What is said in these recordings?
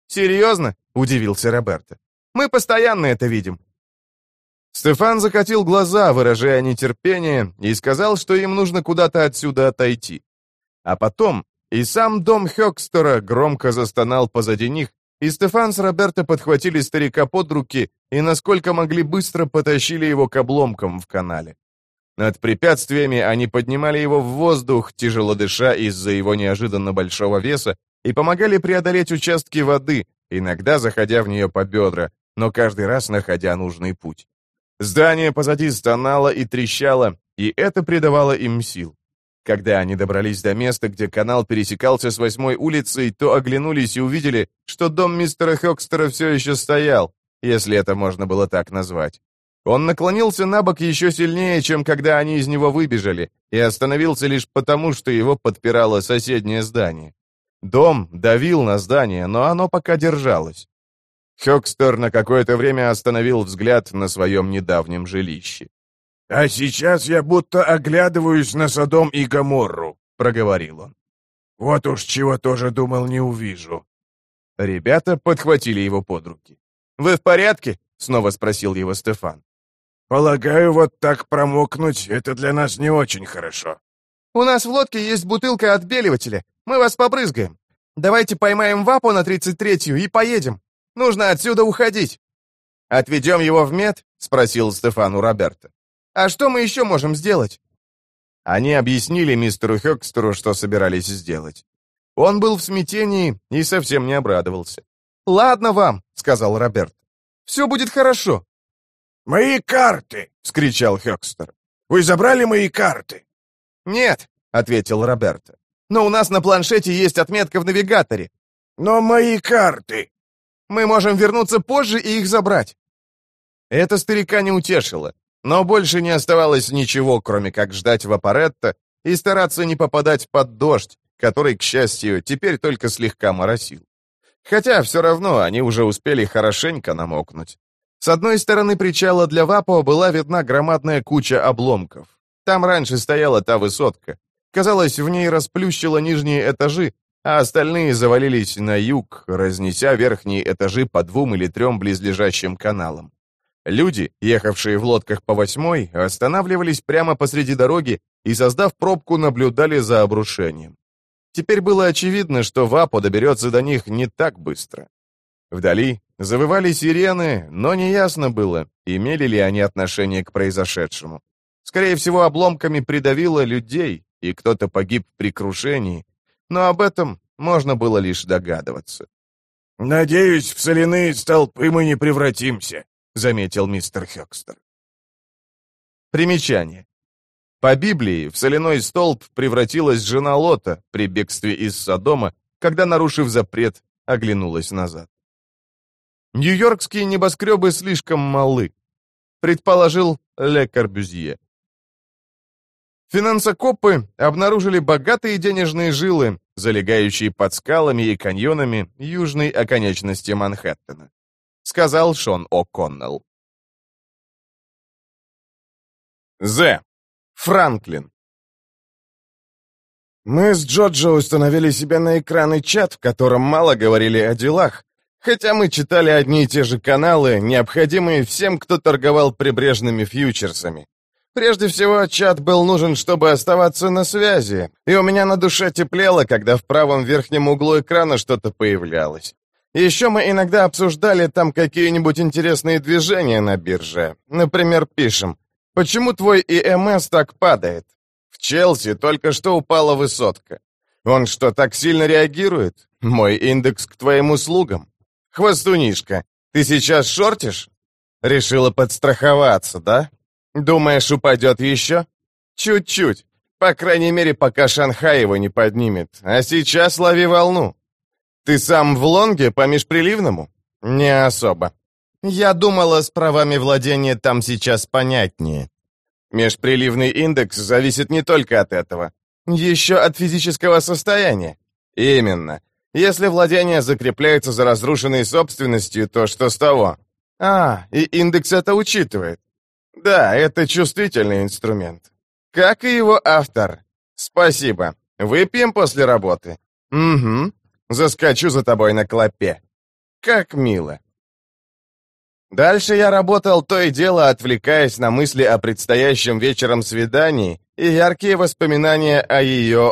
«Серьезно?» — удивился Роберто. «Мы постоянно это видим». Стефан закатил глаза, выражая нетерпение, и сказал, что им нужно куда-то отсюда отойти. А потом и сам дом Хёкстера громко застонал позади них, и Стефан с Роберто подхватили старика под руки и, насколько могли, быстро потащили его к обломкам в канале. Над препятствиями они поднимали его в воздух, тяжело дыша из-за его неожиданно большого веса, и помогали преодолеть участки воды, иногда заходя в нее по бедра, но каждый раз находя нужный путь. Здание позади стонало и трещало, и это придавало им сил. Когда они добрались до места, где канал пересекался с 8-й улицей, то оглянулись и увидели, что дом мистера Хёкстера все еще стоял, если это можно было так назвать. Он наклонился на бок еще сильнее, чем когда они из него выбежали, и остановился лишь потому, что его подпирало соседнее здание. Дом давил на здание, но оно пока держалось. Хёкстер на какое-то время остановил взгляд на своем недавнем жилище. «А сейчас я будто оглядываюсь на Содом и Гоморру», — проговорил он. «Вот уж чего тоже думал не увижу». Ребята подхватили его под руки. «Вы в порядке?» — снова спросил его Стефан. «Полагаю, вот так промокнуть — это для нас не очень хорошо». «У нас в лодке есть бутылка отбеливателя. Мы вас побрызгаем. Давайте поймаем Вапу на 33-ю и поедем. Нужно отсюда уходить». «Отведем его в мед?» — спросил Стефан у Роберто. «А что мы еще можем сделать?» Они объяснили мистеру Хёкстеру, что собирались сделать. Он был в смятении и совсем не обрадовался. «Ладно вам», — сказал Роберто. «Все будет хорошо». «Мои карты!» — вскричал Хёкстер. «Вы забрали мои карты?» «Нет», — ответил Роберто. «Но у нас на планшете есть отметка в навигаторе». «Но мои карты!» «Мы можем вернуться позже и их забрать». Это старика не утешило, но больше не оставалось ничего, кроме как ждать Вапоретто и стараться не попадать под дождь, который, к счастью, теперь только слегка моросил. Хотя все равно они уже успели хорошенько намокнуть. С одной стороны причала для Вапо была видна громадная куча обломков. Там раньше стояла та высотка. Казалось, в ней расплющило нижние этажи, а остальные завалились на юг, разнеся верхние этажи по 2 или 3 близлежащим каналам. Люди, ехавшие в лодках по 8-й, останавливались прямо посреди дороги и, создав пробку, наблюдали за обрушением. Теперь было очевидно, что Вапо доберется до них не так быстро. Вдали завывали сирены, но неясно было, имели ли они отношение к произошедшему. Скорее всего, обломками придавило людей, и кто-то погиб при крушении, но об этом можно было лишь догадываться. «Надеюсь, в соляные столпы мы не превратимся», — заметил мистер Хёкстер. Примечание. По Библии в соляной столб превратилась жена Лота при бегстве из Содома, когда, нарушив запрет, оглянулась назад. Нью-Йоркские небоскребы слишком малы, предположил Ле Корбюзье. Финансокопы обнаружили богатые денежные жилы, залегающие под скалами и каньонами южной оконечности Манхэттена, сказал Шон О'Коннелл. З. Франклин. Мы с Джоджо установили себе на экраны чат, в котором мало говорили о делах, хотя мы читали одни и те же каналы, необходимые всем, кто торговал прибрежными фьючерсами. Прежде всего, чат был нужен, чтобы оставаться на связи, и у меня на душе теплело, когда в правом верхнем углу экрана что-то появлялось. Еще мы иногда обсуждали там какие-нибудь интересные движения на бирже. Например, пишем: «Почему твой ИМС так падает? В Челси только что упала высотка. Он что, так сильно реагирует? Мой индекс к твоим услугам. Хвостунишка, ты сейчас шортишь? Решила подстраховаться, да? Думаешь, упадет еще? Чуть-чуть. По крайней мере, пока Шанхай его не поднимет. А сейчас лови волну. Ты сам в лонге по межприливному? Не особо. Я думала, с правами владения там сейчас понятнее. Межприливный индекс зависит не только от этого. Еще от физического состояния. Именно. Если владение закрепляется за разрушенной собственностью, то что с того? И индекс это учитывает. Да, это чувствительный инструмент. Как и его автор. Спасибо. Выпьем после работы? Угу. Заскочу за тобой на клопе. Как мило. Дальше я работал то и дело, отвлекаясь на мысли о предстоящем вечером свидании и яркие воспоминания о ее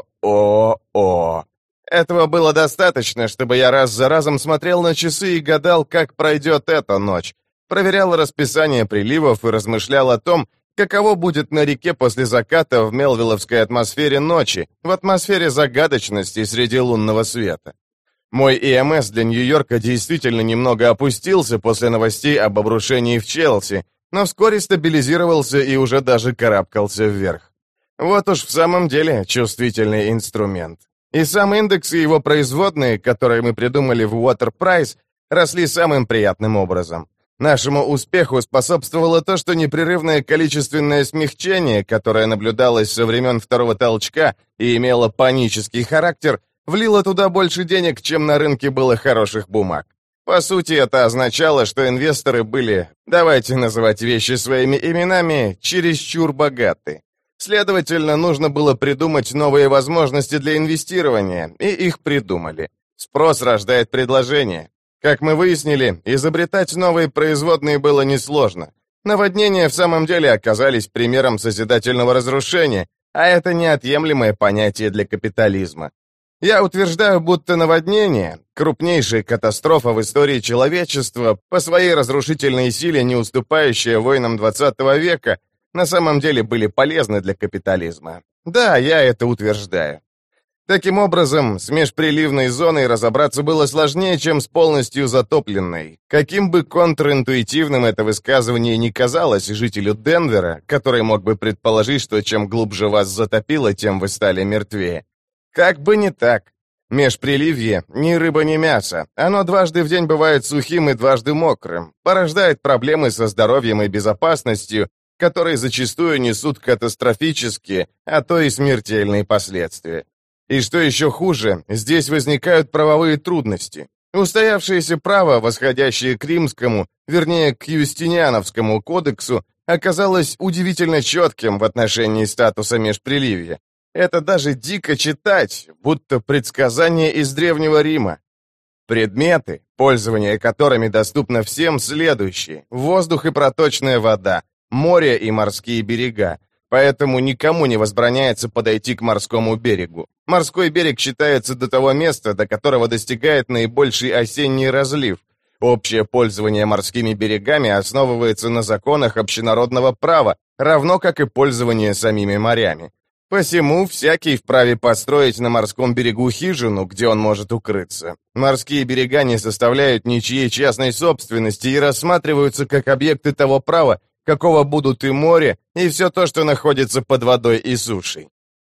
ООО. Этого было достаточно, чтобы я раз за разом смотрел на часы и гадал, как пройдет эта ночь, проверял расписание приливов и размышлял о том, каково будет на реке после заката в мелвилловской атмосфере ночи, в атмосфере загадочности среди лунного света. Мой ИМС для Нью-Йорка действительно немного опустился после новостей об обрушении в Челси, но вскоре стабилизировался и уже даже карабкался вверх. Вот уж в самом деле чувствительный инструмент. И сам индекс и его производные, которые мы придумали в Water Price, росли самым приятным образом. Нашему успеху способствовало то, что непрерывное количественное смягчение, которое наблюдалось со времен второго толчка и имело панический характер, влило туда больше денег, чем на рынке было хороших бумаг. По сути, это означало, что инвесторы были, давайте называть вещи своими именами, чересчур богаты. Следовательно, нужно было придумать новые возможности для инвестирования, и их придумали. Спрос рождает предложение. Как мы выяснили, изобретать новые производные было несложно. Наводнения в самом деле оказались примером созидательного разрушения, а это неотъемлемое понятие для капитализма. Я утверждаю, будто наводнение, крупнейшая катастрофа в истории человечества, по своей разрушительной силе не уступающая войнам 20 века, на самом деле были полезны для капитализма. Да, я это утверждаю. Таким образом, с межприливной зоной разобраться было сложнее, чем с полностью затопленной. Каким бы контринтуитивным это высказывание ни казалось жителю Денвера, который мог бы предположить, что чем глубже вас затопило, тем вы стали мертвее. Как бы не так. Межприливье — ни рыба, ни мясо. Оно дважды в день бывает сухим и дважды мокрым, порождает проблемы со здоровьем и безопасностью, которые зачастую несут катастрофические, а то и смертельные последствия. И что еще хуже, здесь возникают правовые трудности. Устоявшееся право, восходящее к римскому, вернее, к Юстиниановскому кодексу, оказалось удивительно четким в отношении статуса межприливья. Это даже дико читать, будто предсказание из Древнего Рима. Предметы, пользование которыми доступно всем, следующие: воздух и проточная вода, море и морские берега. Поэтому никому не возбраняется подойти к морскому берегу. Морской берег считается до того места, до которого достигает наибольший осенний разлив. Общее пользование морскими берегами основывается на законах общенародного права, равно как и пользование самими морями. Посему всякий вправе построить на морском берегу хижину, где он может укрыться. Морские берега не составляют ничьей частной собственности и рассматриваются как объекты того права, какого будут и море, и все то, что находится под водой и сушей.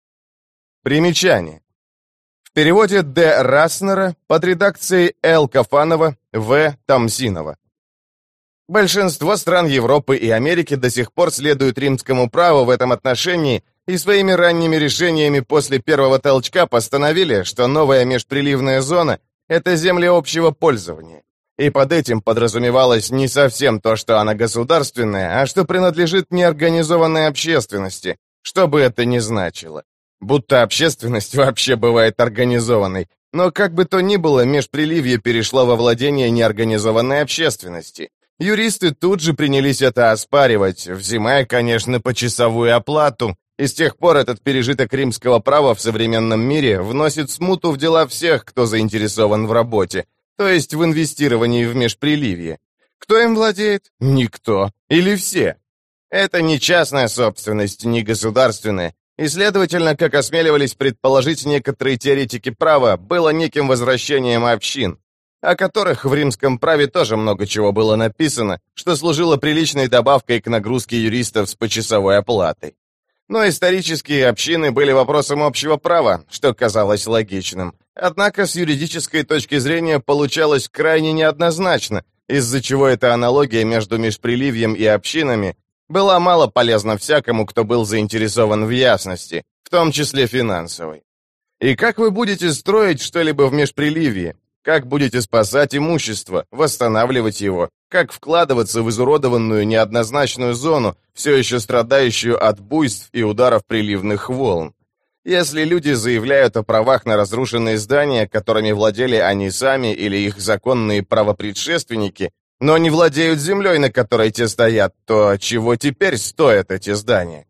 Примечание. В переводе Д. Раснера под редакцией Л. Кафанова, В. Тамсинова. Большинство стран Европы и Америки до сих пор следуют римскому праву в этом отношении и своими ранними решениями после первого толчка постановили, что новая межприливная зона — это земли общего пользования. И под этим подразумевалось не совсем то, что она государственная, а что принадлежит неорганизованной общественности, что бы это ни значило. Будто общественность вообще бывает организованной, но как бы то ни было, межприливье перешло во владение неорганизованной общественности. Юристы тут же принялись это оспаривать, взимая, конечно, почасовую оплату, и с тех пор этот пережиток римского права в современном мире вносит смуту в дела всех, кто заинтересован в работе, то есть в инвестировании в межприливье. Кто им владеет? Никто. Или все. Это не частная собственность, не государственная, и, следовательно, как осмеливались предположить некоторые теоретики права, было неким возвращением общин, о которых в римском праве тоже много чего было написано, что служило приличной добавкой к нагрузке юристов с почасовой оплатой. Но исторические общины были вопросом общего права, что казалось логичным. Однако с юридической точки зрения получалось крайне неоднозначно, из-за чего эта аналогия между межприливьем и общинами была мало полезна всякому, кто был заинтересован в ясности, в том числе финансовой. И как вы будете строить что-либо в межприливье? Как будете спасать имущество, восстанавливать его? Как вкладываться в изуродованную неоднозначную зону, все еще страдающую от буйств и ударов приливных волн? Если люди заявляют о правах на разрушенные здания, которыми владели они сами или их законные правопредшественники, но не владеют землей, на которой те стоят, то чего теперь стоят эти здания?